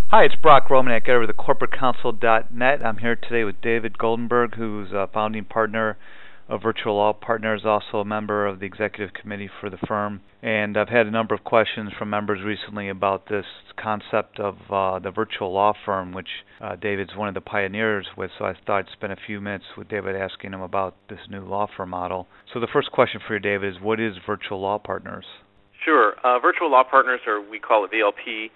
Hi, it's Brock Romanek, editor of thecorporatecouncil.net. I'm here today with David Goldenberg, who's a founding partner of Virtual Law Partners, also a member of the executive committee for the firm. And I've had a number of questions from members recently about this concept of the virtual law firm, which David's one of the pioneers with, so I thought I'd spend a few minutes with David asking him about this new law firm model. So the first question for you, David, is what is Virtual Law Partners? Sure. Virtual Law Partners, or we call it VLP,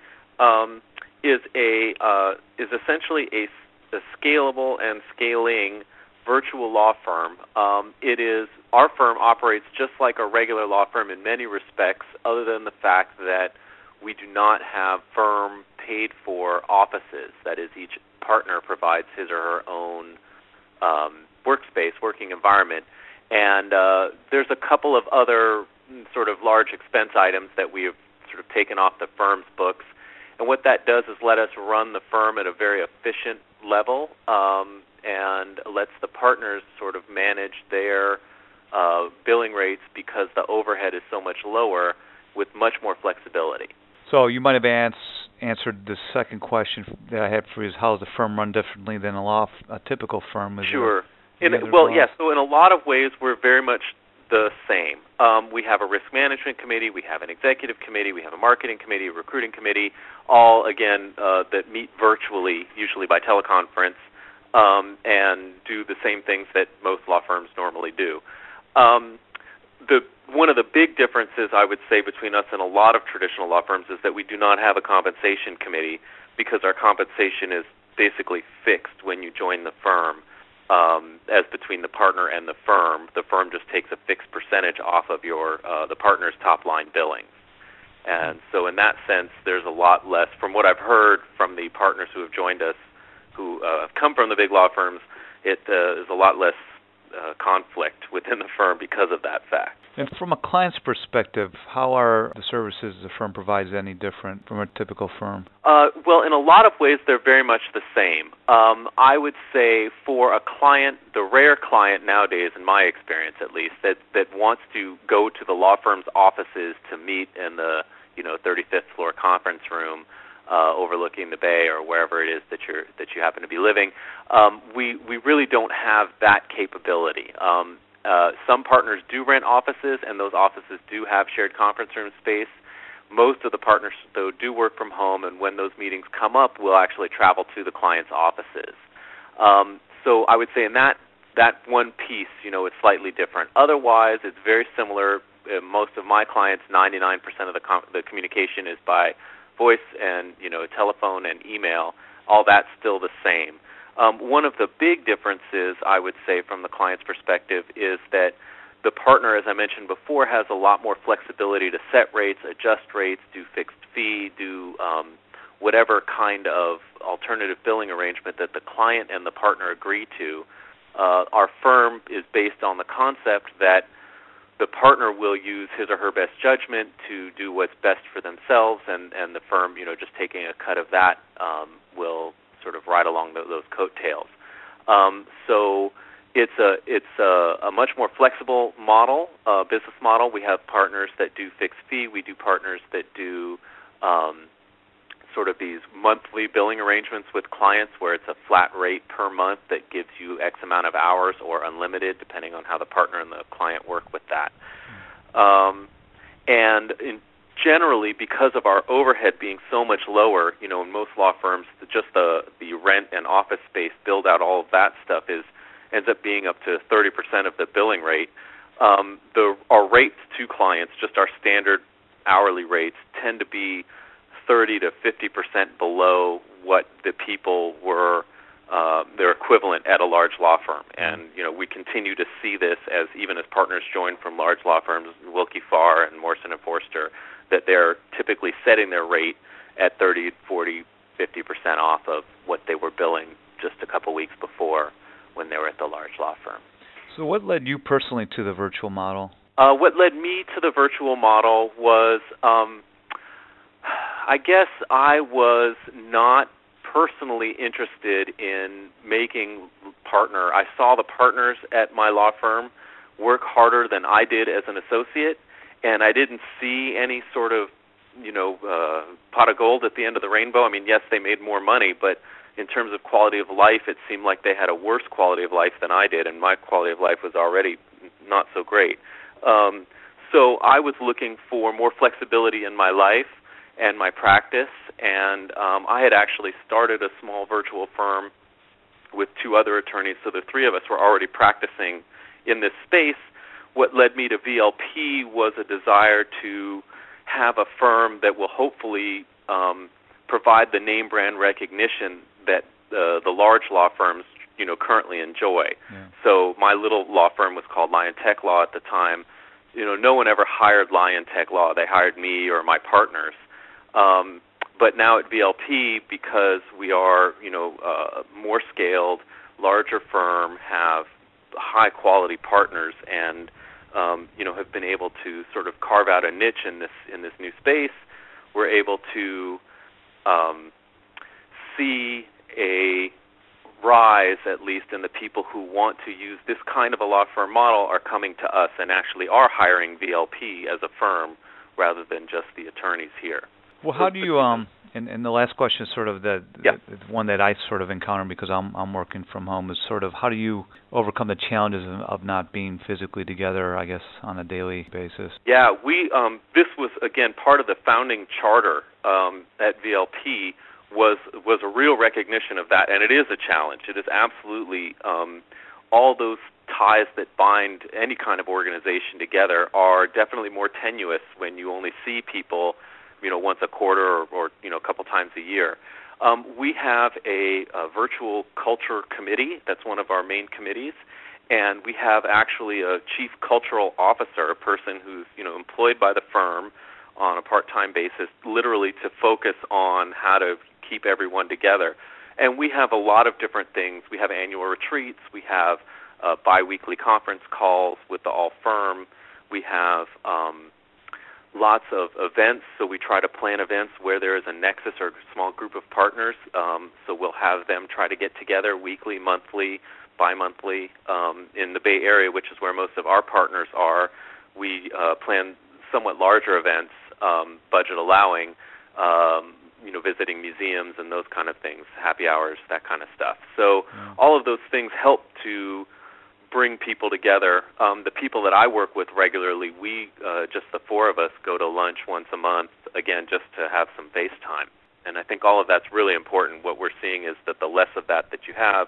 is essentially a scalable and scaling virtual law firm. Our firm operates just like a regular law firm in many respects, other than the fact that we do not have firm paid for offices. That is, each partner provides his or her own workspace, working environment, and there's a couple of other sort of large expense items that we have sort of taken off the firm's books. And what that does is let us run the firm at a very efficient level and lets the partners sort of manage their billing rates because the overhead is so much lower with much more flexibility. So you might have answered the second question that I had for you, is how does the firm run differently than a typical firm? Sure. Yes. So in a lot of ways, we're very much the same. We have a risk management committee, we have an executive committee, we have a marketing committee, a recruiting committee, all, again, that meet virtually, usually by teleconference, and do the same things that most law firms normally do. One of the big differences, I would say, between us and a lot of traditional law firms is that we do not have a compensation committee because our compensation is basically fixed when you join the firm. As between the partner and the firm just takes a fixed percentage off of the partner's top-line billings. And so in that sense, there's a lot less, from what I've heard from the partners who have joined us, who have come from the big law firms, it is a lot less conflict within the firm because of that fact. And from a client's perspective, how are the services the firm provides any different from a typical firm? Well, in a lot of ways, they're very much the same. I would say for a client, the rare client nowadays, in my experience at least, that wants to go to the law firm's offices to meet in the 35th floor conference room overlooking the bay or wherever it is that you happen to be living, we really don't have that capability. Some partners do rent offices, and those offices do have shared conference room space. Most of the partners, though, do work from home, and when those meetings come up, we'll actually travel to the client's offices. So I would say in that one piece, it's slightly different. Otherwise, it's very similar. Most of my clients, 99% of the communication is by voice and telephone and email. All that's still the same. One of the big differences, I would say, from the client's perspective is that the partner, as I mentioned before, has a lot more flexibility to set rates, adjust rates, do fixed fee, do whatever kind of alternative billing arrangement that the client and the partner agree to. Our firm is based on the concept that the partner will use his or her best judgment to do what's best for themselves, and the firm, just taking a cut of that will sort of ride along those coattails. So it's a much more flexible model, business model. We have partners that do fixed fee. We do partners that do sort of these monthly billing arrangements with clients where it's a flat rate per month that gives you X amount of hours or unlimited, depending on how the partner and the client work with that. Generally, because of our overhead being so much lower, in most law firms, just the rent and office space, build out, all of that stuff ends up being up to 30% of the billing rate. Our rates to clients, just our standard hourly rates, tend to be 30 to 50% below what the people were their equivalent at a large law firm. And we continue to see this even as partners join from large law firms, Willkie Farr and Morrison & Forster, that they're typically setting their rate at 30, 40, 50% off of what they were billing just a couple weeks before when they were at the large law firm. So what led you personally to the virtual model? What led me to the virtual model was, I guess I was not personally interested in making partner. I saw the partners at my law firm work harder than I did as an associate, and I didn't see any sort of pot of gold at the end of the rainbow. I mean, yes, they made more money, but in terms of quality of life, it seemed like they had a worse quality of life than I did, and my quality of life was already not so great. So I was looking for more flexibility in my life and my practice, and I had actually started a small virtual firm with two other attorneys, so the three of us were already practicing in this space. What led me to VLP was a desire to have a firm that will hopefully provide the name brand recognition that the large law firms currently enjoy. Yeah. So my little law firm was called Lion Tech Law at the time. No one ever hired Lion Tech Law. They hired me or my partners. But now at VLP, because we are more scaled, larger firm, have high quality partners, and have been able to sort of carve out a niche in this new space, we're able to see a rise, at least in the people who want to use this kind of a law firm model are coming to us and actually are hiring VLP as a firm rather than just the attorneys here. Well, how do you and the last question is sort of the one that I sort of encounter because I'm working from home is sort of how do you overcome the challenges of not being physically together, I guess, on a daily basis? Yeah, we this was again part of the founding charter at VLP was a real recognition of that, and it is a challenge. It is absolutely all those ties that bind any kind of organization together are definitely more tenuous when you only see people once a quarter or a couple times a year. We have a virtual culture committee. That's one of our main committees. And we have actually a chief cultural officer, a person who's employed by the firm on a part-time basis, literally to focus on how to keep everyone together. And we have a lot of different things. We have annual retreats. We have bi-weekly conference calls with the all firm. We have lots of events, so we try to plan events where there is a nexus or a small group of partners. So we'll have them try to get together weekly, monthly, bi-monthly. In the Bay Area, which is where most of our partners are, we plan somewhat larger events, budget allowing, visiting museums and those kind of things, happy hours, that kind of stuff. So all of those things help to bring people together. The people that I work with regularly, we, just the four of us, go to lunch once a month, again, just to have some face time. And I think all of that's really important. What we're seeing is that the less of that you have,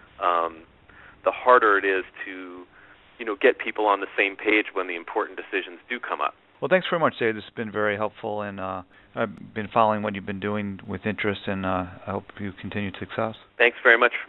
the harder it is to, get people on the same page when the important decisions do come up. Well, thanks very much, Dave. This has been very helpful, and I've been following what you've been doing with interest, and I hope you continue success. Thanks very much